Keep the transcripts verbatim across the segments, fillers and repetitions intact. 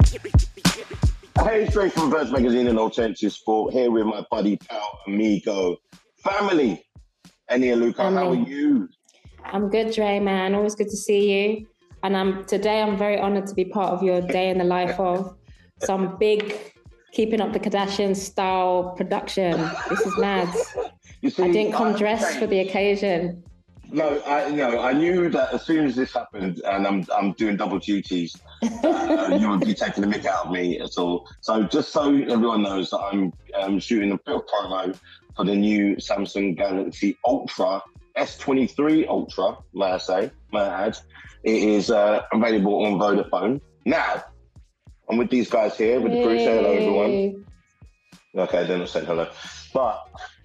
Hey, straight from Birds Magazine and Alternative Sport, here with my buddy, pal, amigo, family. Enia Luca, how are you? I'm good, Dre, man. Always good to see you. And I'm today I'm very honoured to be part of your day in the life of some big Keeping Up the Kardashians style production. This is mad. You see, I didn't come I dressed for the occasion. No, I no, I knew that as soon as this happened, and I'm I'm doing double duties, uh, you would be taking the mick out of me at all. So just so everyone knows that I'm um, shooting a bit of promo for the new Samsung Galaxy Ultra S twenty-three Ultra, may I say, may I add. It is uh, available on Vodafone. Now, I'm with these guys here with the crew. Say hello, everyone. Okay, they're not saying hello. But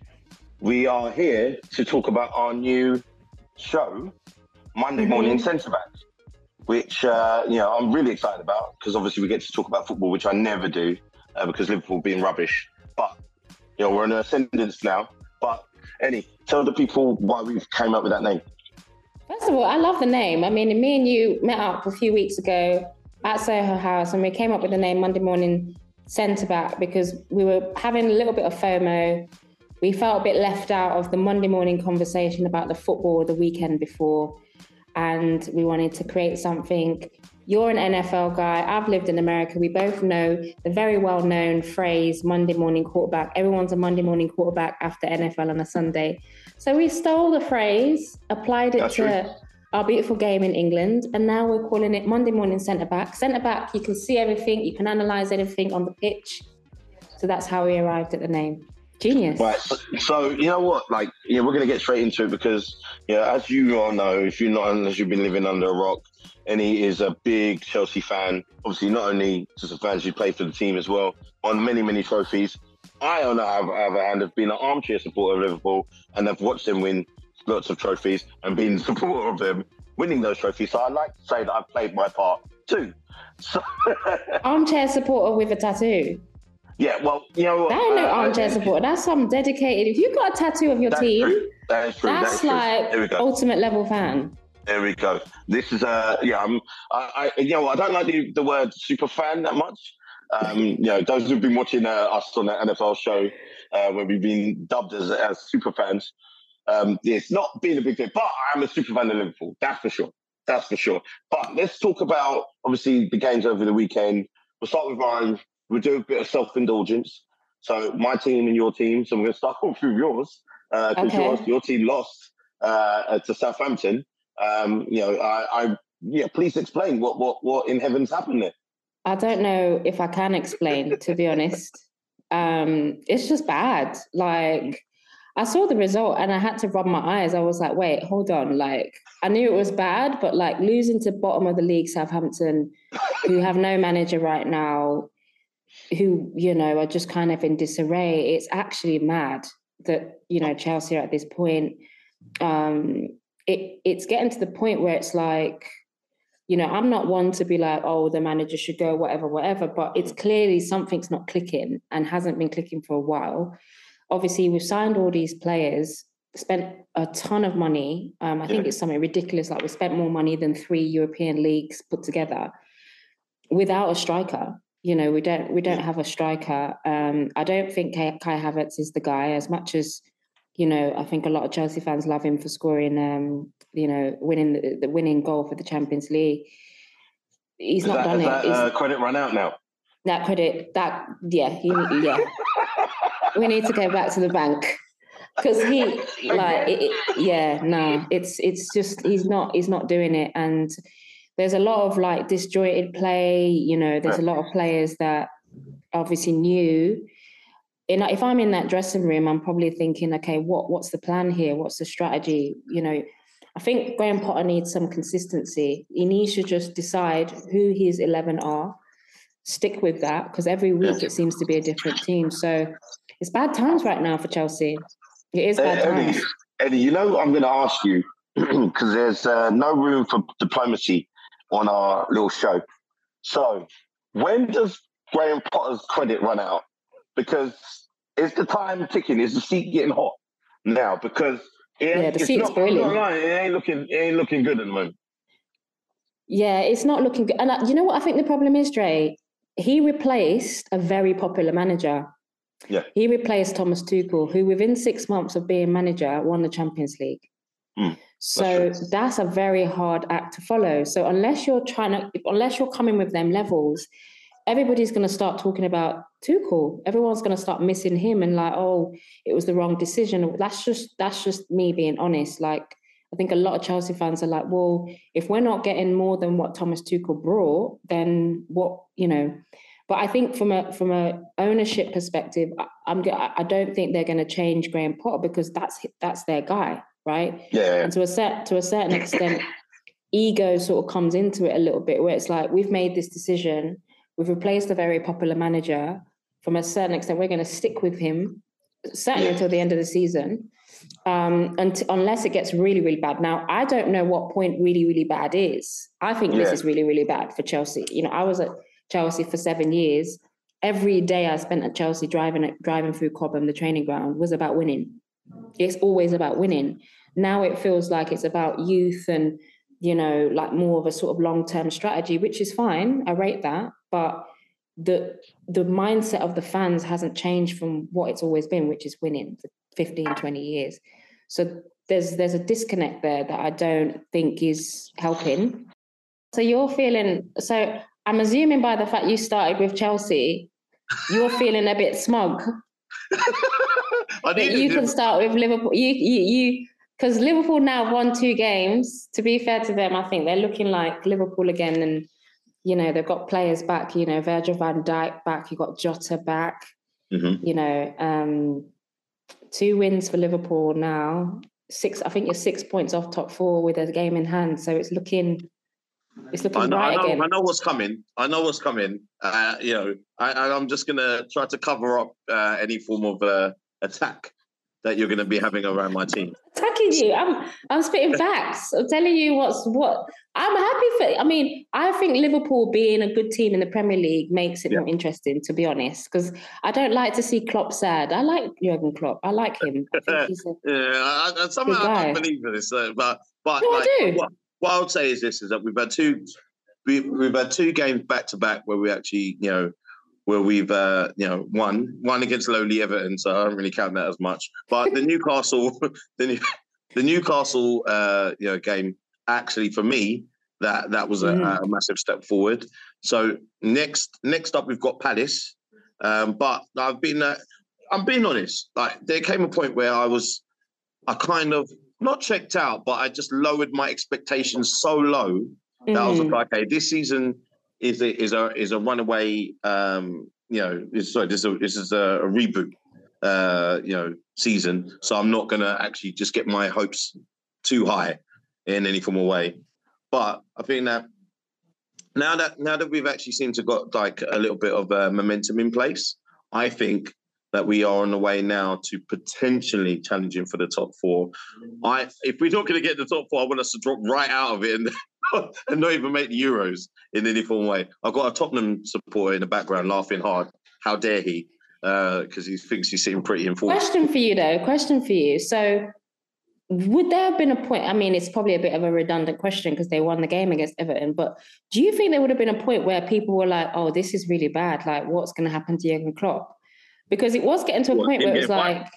we are here to talk about our new show, Monday Morning mm-hmm. Centre Back, which uh, you know I'm really excited about because obviously we get to talk about football, which I never do uh, because Liverpool being rubbish. But you know we're in an ascendance now. But Annie, tell the people why we came up with that name. First of all, I love the name. I mean, me and you met up a few weeks ago at Soho House, and we came up with the name Monday Morning Centre Back because we were having a little bit of FOMO. We felt a bit left out of the Monday morning conversation about the football the weekend before. And we wanted to create something. You're an N F L guy. I've lived in America. We both know the very well-known phrase, Monday morning quarterback. Everyone's a Monday morning quarterback after N F L on a Sunday. So we stole the phrase, applied it That's to true. Our beautiful game in England. And now we're calling it Monday morning centre back. Centre back, you can see everything. You can analyse everything on the pitch. So that's how we arrived at the name. Genius. Right. So, so you know what? Like, yeah, we're gonna get straight into it because, yeah, as you all know, if you're not, unless you've been living under a rock, Annie is a big Chelsea fan. Obviously, not only just a fan, she played for the team as well. Won many, many trophies. I, on the other hand, have been an armchair supporter of Liverpool and I've watched them win lots of trophies and been a supporter of them winning those trophies. So I'd like to say that I've played my part too. So armchair supporter with a tattoo. Yeah, well, you know what? That ain't no uh, armchair support. That's some dedicated. If you've got a tattoo of your that's team, true. That is true. That's that is like ultimate level fan. There we go. This is uh yeah. I'm, I, I you know I don't like the, the word super fan that much. Um, you know, those who've been watching uh, us on the N F L show uh, where we've been dubbed as as super fans. Um, it's not been a big thing, but I'm a super fan of Liverpool. That's for sure. That's for sure. But let's talk about obviously the games over the weekend. We'll start with Ryan. We'll do a bit of self-indulgence. So my team and your team. So we're going to start off with yours because uh, okay. yours, your team lost uh, to Southampton. Um, you know, I, I yeah. Please explain what what what in heaven's happened there. I don't know if I can explain, to be honest. Um, it's just bad. Like I saw the result and I had to rub my eyes. I was like, wait, hold on. Like I knew it was bad, but like losing to bottom of the league Southampton, who have no manager right now, who, you know, are just kind of in disarray. It's actually mad that, you know, Chelsea are at this point. Um, it it's getting to the point where it's like, you know, I'm not one to be like, oh, the manager should go, whatever, whatever, but it's clearly something's not clicking and hasn't been clicking for a while. Obviously, we've signed all these players, spent a ton of money. Um, I think it's something ridiculous. Like we spent more money than three European leagues put together without a striker. You know, we don't we don't have a striker. Um, I don't think Kai, Kai Havertz is the guy as much as, you know, I think a lot of Chelsea fans love him for scoring, um, you know, winning the, the winning goal for the Champions League. He's is not that, done is it. That, uh, credit run out now? That credit, that, yeah, he, yeah. We need to go back to the bank. Because he, like, it, it, yeah, no, it's it's just, he's not, he's not doing it. And there's a lot of like disjointed play, you know, there's a lot of players that obviously new. And if I'm in that dressing room, I'm probably thinking, okay, what what's the plan here? What's the strategy? You know, I think Graham Potter needs some consistency. He needs to just decide who his eleven are, stick with that, because every week it seems to be a different team. So it's bad times right now for Chelsea. It is bad Eddie, times. Eddie, you know, I'm going to ask you, because there's uh, no room for diplomacy on our little show. So when does Graham Potter's credit run out? Because is the time ticking? Is the seat getting hot now? Because it, yeah, the it's seat's not, boiling. Not lying, it ain't looking. It ain't looking good at the moment. Yeah, it's not looking good. And uh, you know what I think the problem is, Dre? he replaced a very popular manager. Yeah. He replaced Thomas Tuchel, who within six months of being manager won the Champions League. Mm, so that's, that's a very hard act to follow. So unless you're trying to, unless you're coming with them levels, everybody's going to start talking about Tuchel. Everyone's going to start missing him and like, oh, it was the wrong decision. That's just that's just me being honest. Like, I think a lot of Chelsea fans are like, well, if we're not getting more than what Thomas Tuchel brought, then what, you know. But I think from a from a ownership perspective, I'm I don't think they're going to change Graham Potter because that's that's their guy, right? Yeah. And to a set to a certain extent, ego sort of comes into it a little bit, where it's like we've made this decision, we've replaced a very popular manager. From a certain extent, we're going to stick with him certainly Yeah. until the end of the season, um, and t- unless it gets really really bad. Now, I don't know what point really really bad is. I think Yeah. this is really really bad for Chelsea. You know, I was at Chelsea for seven years. Every day I spent at Chelsea driving driving through Cobham, the training ground, was about winning. It's always about winning. Now it feels like it's about youth and, you know, like more of a sort of long-term strategy, which is fine. I rate that. But the the mindset of the fans hasn't changed from what it's always been, which is winning for fifteen, twenty years. So there's there's a disconnect there that I don't think is helping. So you're feeling, so I'm assuming by the fact you started with Chelsea, you're feeling a bit smug. I that you can start with Liverpool. You, you, you, because Liverpool now won two games. To be fair to them, I think they're looking like Liverpool again, and you know they've got players back. You know, Virgil van Dijk back. You got Jota back. Mm-hmm. You know, um, two wins for Liverpool now. Six, I think you're six points off top four with a game in hand. So it's looking. It's looking I know, bright I know, again. I know what's coming. I know what's coming. Uh, you know, I, I'm just going to try to cover up uh, any form of uh, attack that you're going to be having around my team. Attacking you. I'm I'm spitting facts. I'm telling you what's what. I'm happy for, I mean, I think Liverpool being a good team in the Premier League makes it yeah. more interesting, to be honest, because I don't like to see Klopp sad. I like Jurgen Klopp. I like him. I think he's a yeah, I, I, somehow good guy. I don't believe in this, uh, but, but no, like, I do. What, what I would say is this, is that we've had two, we, we've had two games back to back where we actually, you know, where we've, uh, you know, won, one against lowly Everton, so I don't really count that as much. But the Newcastle, the, New, the Newcastle, uh, you know, game, actually for me, that that was a, mm. a massive step forward. So next, next up, we've got Palace. Um, but I've been, uh, I'm being honest. Like there came a point where I was, I kind of not checked out, but I just lowered my expectations so low that mm. I was like, okay, this season is a, is a is a runaway. Um, you know, is, sorry, this is a, this is a, a reboot. Uh, you know, season. So I'm not going to actually just get my hopes too high in any form of way. But I think that now that now that we've actually seemed to got like a little bit of uh, momentum in place, I think that we are on the way now to potentially challenging for the top four. I, if we're not going to get the top four, I want us to drop right out of it and, and not even make the Euros in any form of way. I've got a Tottenham supporter in the background laughing hard. How dare he? Because uh, he thinks he's sitting pretty in form. Question for you, though. Question for you. So would there have been a point, I mean, it's probably a bit of a redundant question because they won the game against Everton, but do you think there would have been a point where people were like, oh, this is really bad, like what's going to happen to Jurgen Klopp? Because it was getting to a what, point where it was like, fired?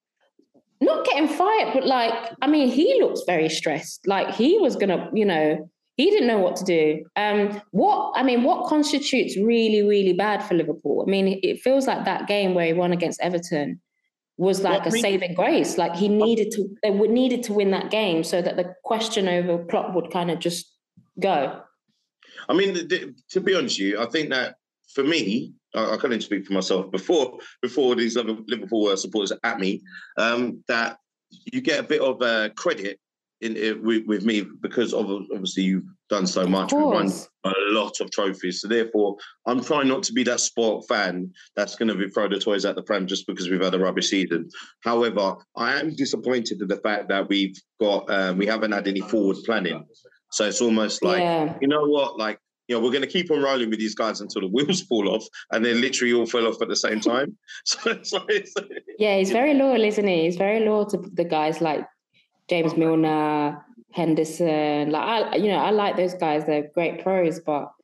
Not getting fired, but like, I mean, he looks very stressed. Like he was going to, you know, he didn't know what to do. Um, what, I mean, what constitutes really, really bad for Liverpool? I mean, it feels like that game where he won against Everton was like well, a I mean, saving grace. Like he needed to, they would needed to win that game so that the question over Klopp would kind of just go. I mean, the, the, to be honest with you, I think that for me, I, I can't speak for myself before before these Liverpool supporters at me, um, that you get a bit of uh, credit in, in with, with me because of obviously you've done so much. We've won a lot of trophies, so therefore I'm trying not to be that spoiled fan that's going to be throw the toys at the pram just because we've had a rubbish season. However, I am disappointed in the fact that we've got um, we haven't had any forward planning. So it's almost like yeah. you know what, like you know, we're going to keep on rolling with these guys until the wheels fall off, and they literally all fell off at the same time. so, so it's, yeah, he's very loyal, isn't he? He's very loyal to the guys like James Milner, Henderson. Like I, you know, I like those guys. They're great pros, but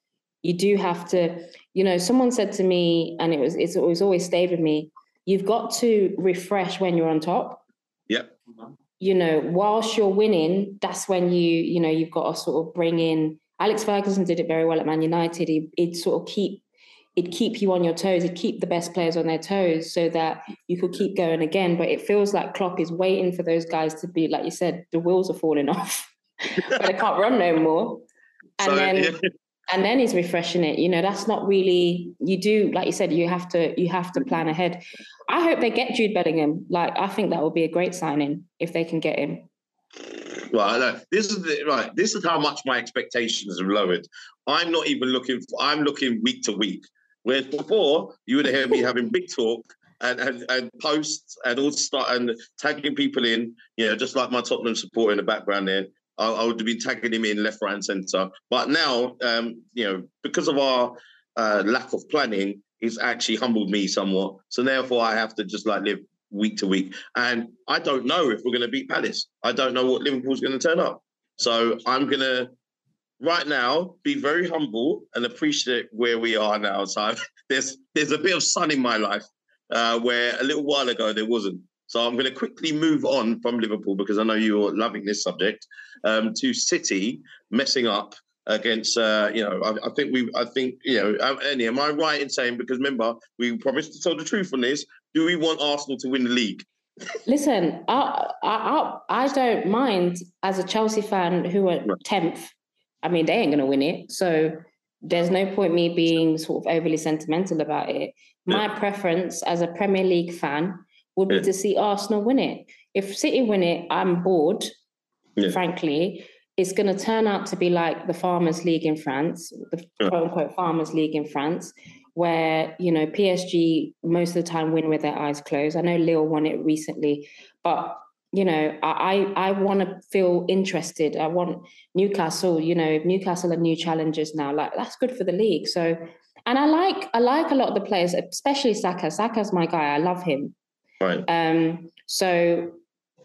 you do have to, you know, someone said to me, and it was, it's, it was always stayed with me, you've got to refresh when you're on top. Yep. You know, whilst you're winning, that's when you, you know, you've got to sort of bring in, Alex Ferguson did it very well at Man United. He, he'd sort of keep, it'd keep you on your toes. It'd keep the best players on their toes so that you could keep going again. But it feels like Klopp is waiting for those guys to be, like you said, the wheels are falling off, but they can't run no more. And so, then, yeah. and then he's refreshing it. You know, that's not really, you do, like you said, you have to, you have to plan ahead. I hope they get Jude Bellingham. Like, I think that would be a great signing if they can get him. Well, I know. This is the, right. This is how much my expectations have lowered. I'm not even looking. For, I'm looking week to week. Whereas before, you would have heard me having big talk and, and, and posts and all start and tagging people in. You know, just like my Tottenham supporter in the background there. I, I would have been tagging him in left, right, and centre. But now, um, you know, because of our uh, lack of planning, it's actually humbled me somewhat. So therefore, I have to just like live week to week. And I don't know if we're going to beat Palace. I don't know what Liverpool's going to turn up. So I'm going to, right now, be very humble and appreciate where we are now. So I've, there's there's a bit of sun in my life uh, where a little while ago there wasn't. So I'm going to quickly move on from Liverpool because I know you're loving this subject, um, to City messing up against, uh, you know, I, I think we, I think, you know, Annie, am I right in saying, because remember, we promised to tell the truth on this, do we want Arsenal to win the league? Listen, I, I, I don't mind as a Chelsea fan who are tenth. I mean, they ain't going to win it. So there's no point me being sort of overly sentimental about it. My yeah. preference as a Premier League fan would be yeah. to see Arsenal win it. If City win it, I'm bored, yeah. frankly. It's going to turn out to be like the Farmers League in France, the yeah. quote-unquote Farmers League in France, where, you know, P S G most of the time win with their eyes closed. I know Lille won it recently, but, you know, I, I want to feel interested. I want Newcastle, you know, Newcastle are new challengers now. Like, that's good for the league. So, and I like I like a lot of the players, especially Saka. Saka's my guy. I love him. Right. Um. So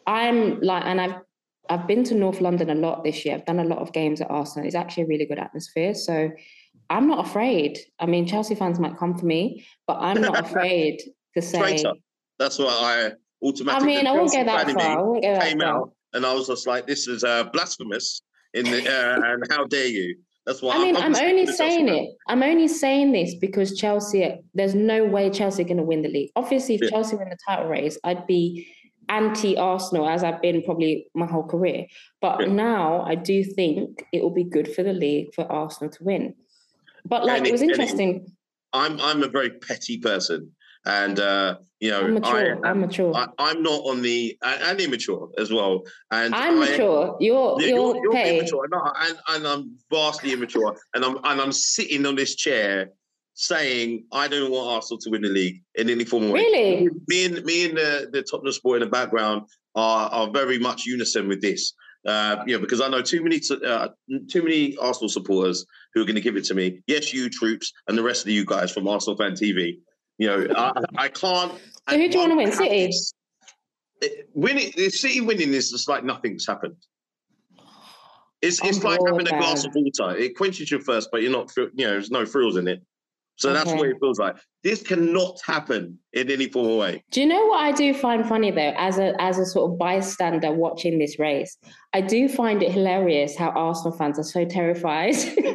I'm like, and I've I've been to North London a lot this year. I've done a lot of games at Arsenal. It's actually a really good atmosphere. So I'm not afraid. I mean, Chelsea fans might come for me, but I'm not afraid to say. Traitor. That's what I automatically. I mean, I won't go that far. I won't go that came far. out, and I was just like, "This is uh, blasphemous!" In the uh, and how dare you? That's why. I mean, I'm, I'm only saying it. I'm only saying this because Chelsea. There's no way Chelsea are going to win the league. Obviously, if yeah. Chelsea win the title race, I'd be anti-Arsenal, as I've been probably my whole career. But yeah. now I do think it will be good for the league for Arsenal to win. But like, and it was it, interesting. It, I'm I'm a very petty person, and uh, you know, I'm mature. I, I'm mature. I, I'm not on the and, and immature as well. And I'm I, mature. You're yeah, you're, you're, you're petty. immature, no, and, and I'm vastly immature. and I'm and I'm sitting on this chair saying I don't want Arsenal to win the league in any form of way. Really? Me and me and the the Tottenham Sport in the background are are very much unison with this. Uh, you know, because I know too many uh, too many Arsenal supporters who are going to give it to me. Yes, you troops and the rest of you guys from Arsenal Fan T V. You know, I, I can't. So who do you want to win? City? It, winning, City winning is just like nothing's happened. It's it's like having a glass of water. It quenches your thirst, but you're not, you know, there's no frills in it. So okay. that's what it feels like. This cannot happen in any form of way. Do you know what I do find funny though, as a as a sort of bystander watching this race? I do find it hilarious how Arsenal fans are so terrified.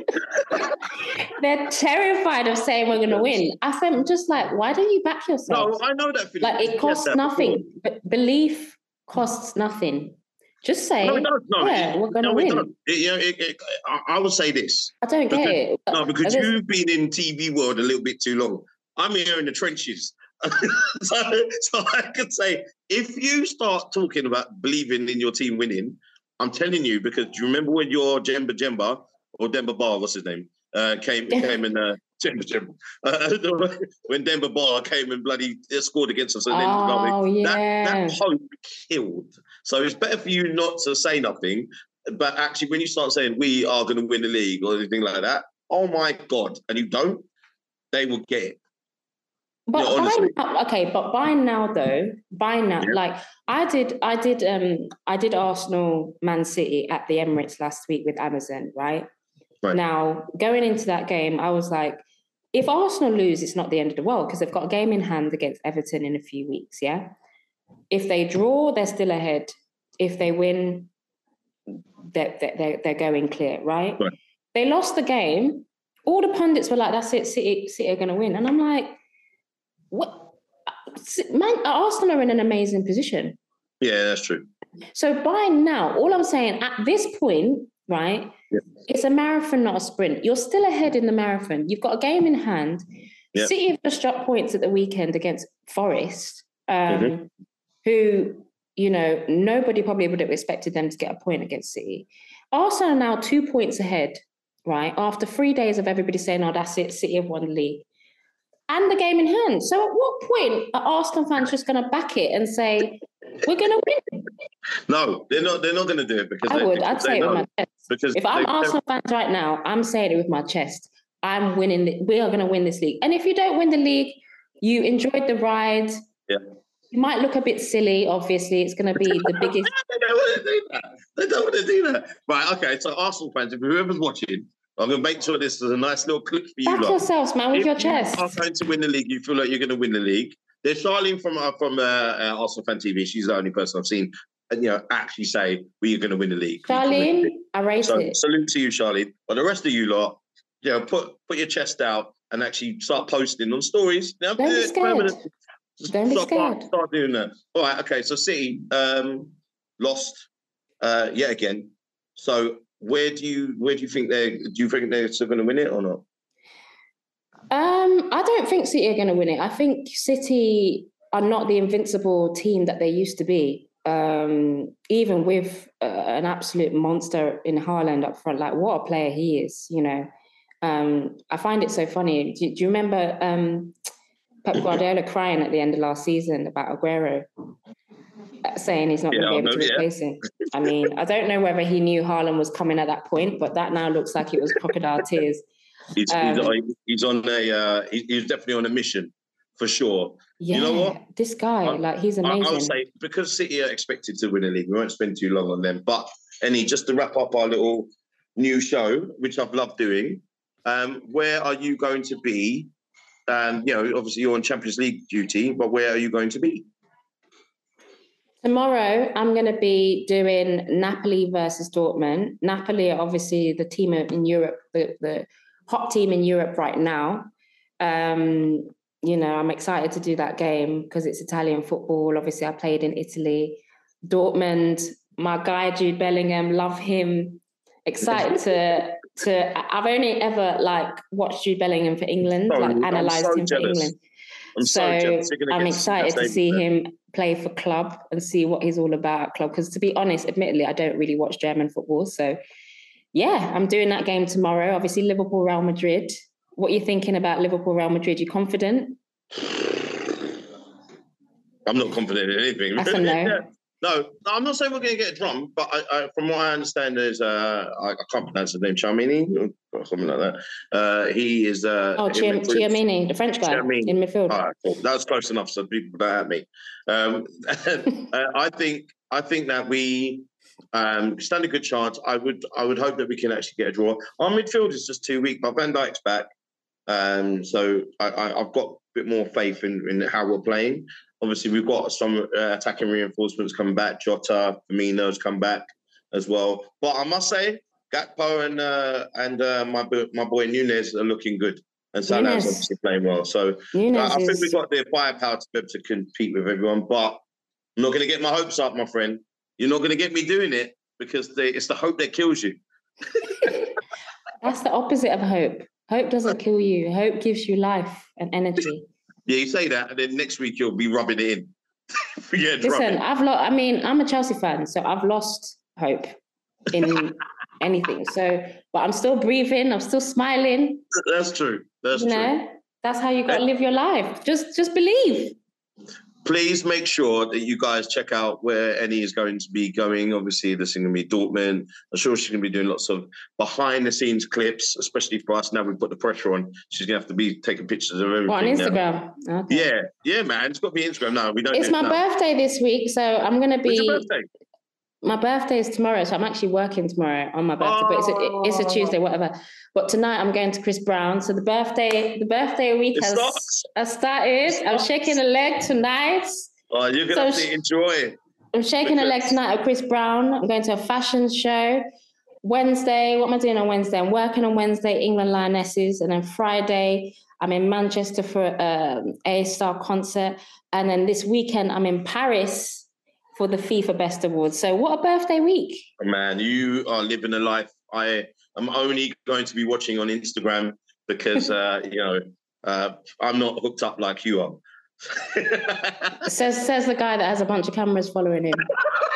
They're terrified of saying we're going to win. I think I'm just like, why don't you back yourself? No, I know that feeling. Like, it costs nothing. But belief costs nothing. Just say, no, it does. No, yeah, it, we're going to no, win. It, it, it, I, I would say this. I don't because, get it. No, because you've been in T V world a little bit too long. I'm here in the trenches. so, so I could say, if you start talking about believing in your team winning, I'm telling you, because do you remember when your Jemba Jemba, or Demba Ba, what's his name, uh, came came and uh, Jemba Jemba, uh, when Demba Ba came and bloody scored against us, and then oh, yeah. that, that hope killed. So it's better for you not to say nothing, but actually when you start saying we are going to win the league or anything like that, oh my God, and you don't, they will get it. But no, by, okay, but by now though, by now, yeah. like I did, I did, um, I did Arsenal Man City at the Emirates last week with Amazon, right? Right. Now, going into that game, I was like, if Arsenal lose, it's not the end of the world because they've got a game in hand against Everton in a few weeks, yeah? If they draw, they're still ahead. If they win, they're, they're, they're going clear, right? Right. They lost the game. All the pundits were like, that's it, City, City are going to win. And I'm like, what? Man, Arsenal are in an amazing position. Yeah, that's true. So by now, all I'm saying at this point, right, yep. it's a marathon, not a sprint. You're still ahead in the marathon. You've got a game in hand. Yep. City have just dropped points at the weekend against Forest, um, mm-hmm. who, you know, nobody probably would have expected them to get a point against City. Arsenal are now two points ahead, right, after three days of everybody saying, oh, that's it, City have won the league. And the game in hand. So at what point are Arsenal fans just going to back it and say, we're going to win? No, they're not. They're not going to do it because I they, would. because I'd say it with my chest. Because if I'm they, Arsenal fans right now, I'm saying it with my chest. I'm winning. The, we are going to win this league. And if you don't win the league, you enjoyed the ride. Yeah. You might look a bit silly. Obviously, it's going to be the biggest. They don't want to do that. They don't want to do that. Right. Okay. So Arsenal fans, if whoever's watching, I'm going to make sure this is a nice little clip for you. Back yourselves, man, with if your chest. If you're going to win the league, you feel like you're going to win the league. There's Charlene from uh, from uh, uh, Arsenal Fan T V. She's the only person I've seen, you know, actually say we're going to win the league. Charlene, I rate so, it. Salute to you, Charlene. But the rest of you lot, you know, put put your chest out and actually start posting on stories. Now, Don't be scared. Don't be start, scared. Start doing that. All right. Okay. So City um, lost uh, yet again. So. Where do you where do you think they do you think they're still going to win it or not? Um, I don't think City are going to win it. I think City are not the invincible team that they used to be. Um, even with uh, an absolute monster in Haaland up front, like what a player he is. You know, um, I find it so funny. Do, do you remember um, Pep Guardiola crying at the end of last season about Aguero? Saying he's not yeah, going to be able know, to replace yeah. him. I mean, I don't know whether he knew Haaland was coming at that point, but that now looks like it was crocodile tears. He's, um, he's, on, he's on a, uh, he's definitely on a mission, for sure. Yeah, you know what? This guy, I, like, he's amazing. I, I would say, because City are expected to win a league, we won't spend too long on them. But, Annie, just to wrap up our little new show, which I've loved doing, um, where are you going to be? Um, you know, obviously you're on Champions League duty, but where are you going to be? Tomorrow, I'm going to be doing Napoli versus Dortmund. Napoli are obviously the team in Europe, the, the hot team in Europe right now. Um, you know, I'm excited to do that game because it's Italian football. Obviously, I played in Italy. Dortmund, my guy Jude Bellingham, love him. Excited to to. I've only ever like watched Jude Bellingham for England, oh, like analysed so him jealous. for England. I'm so, so I'm excited to see him play for club and see what he's all about at club. Because to be honest, admittedly, I don't really watch German football. So yeah, I'm doing that game tomorrow. Obviously, Liverpool, Real Madrid. What are you thinking about Liverpool, Real Madrid? You confident? I'm not confident in anything. That's a no. yeah. No, I'm not saying we're going to get a drum, but I, I, from what I understand, there's uh, I, I can't pronounce his name, Chiamini or something like that. Uh, he is uh, oh Chiamini, the French guy Chiamini. in midfield. All right, cool. That was close enough, so people don't at me. Um, uh, I think I think that we um, stand a good chance. I would I would hope that we can actually get a draw. Our midfield is just too weak, but Van Dijk's back, um, so I, I, I've got a bit more faith in, in how we're playing. Obviously, we've got some uh, attacking reinforcements coming back. Jota, Firmino's come back as well. But I must say, Gakpo and uh, and uh, my my boy Nunes are looking good, and Salah's obviously playing well. So uh, I think we've got the firepower to be able to compete with everyone. But I'm not going to get my hopes up, my friend. You're not going to get me doing it because they, it's the hope that kills you. That's the opposite of hope. Hope doesn't kill you. Hope gives you life and energy. Yeah, you say that, and then next week you'll be rubbing it in. yeah, Listen, I've lost. I mean, I'm a Chelsea fan, so I've lost hope in anything. So, but I'm still breathing. I'm still smiling. That's true. That's you true. Know? That's how you got to live your life. Just, just believe. Please make sure that you guys check out where Annie is going to be going. Obviously, there's going to be Dortmund. I'm sure she's going to be doing lots of behind-the-scenes clips, especially for us. Now we've put the pressure on. She's going to have to be taking pictures of everything. What, on Instagram? Okay. Yeah, yeah, man. It's got to be Instagram now. We don't. It's my birthday this week, so I'm going to be. When's your birthday? My birthday is tomorrow, so I'm actually working tomorrow on my birthday, oh. but it's a, it's a Tuesday, whatever. But tonight I'm going to Chris Brown. So the birthday, the birthday week it has, has started. I'm shaking a leg tonight. Oh, you're going so to enjoy. I'm shaking a leg tonight at Chris Brown. I'm going to a fashion show. Wednesday, what am I doing on Wednesday? I'm working on Wednesday, England Lionesses. And then Friday, I'm in Manchester for um, a A-Star concert. And then this weekend, I'm in Paris for the FIFA Best Awards. So what a birthday week. Man, you are living a life I am only going to be watching on Instagram because, uh, you know, uh, I'm not hooked up like you are. says, says the guy that has a bunch of cameras following him.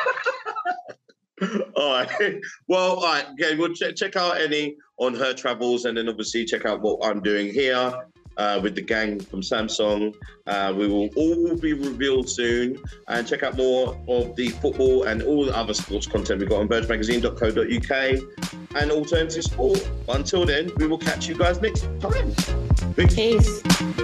All right. Well, all right. Okay, we'll ch- check out Annie on her travels, and then obviously check out what I'm doing here uh, with the gang from Samsung. Uh, we will all be revealed soon. And check out more of the football and all the other sports content we've got on birds magazine dot co dot uk and Alternative Sport. Until then, we will catch you guys next time. Peace. Peace.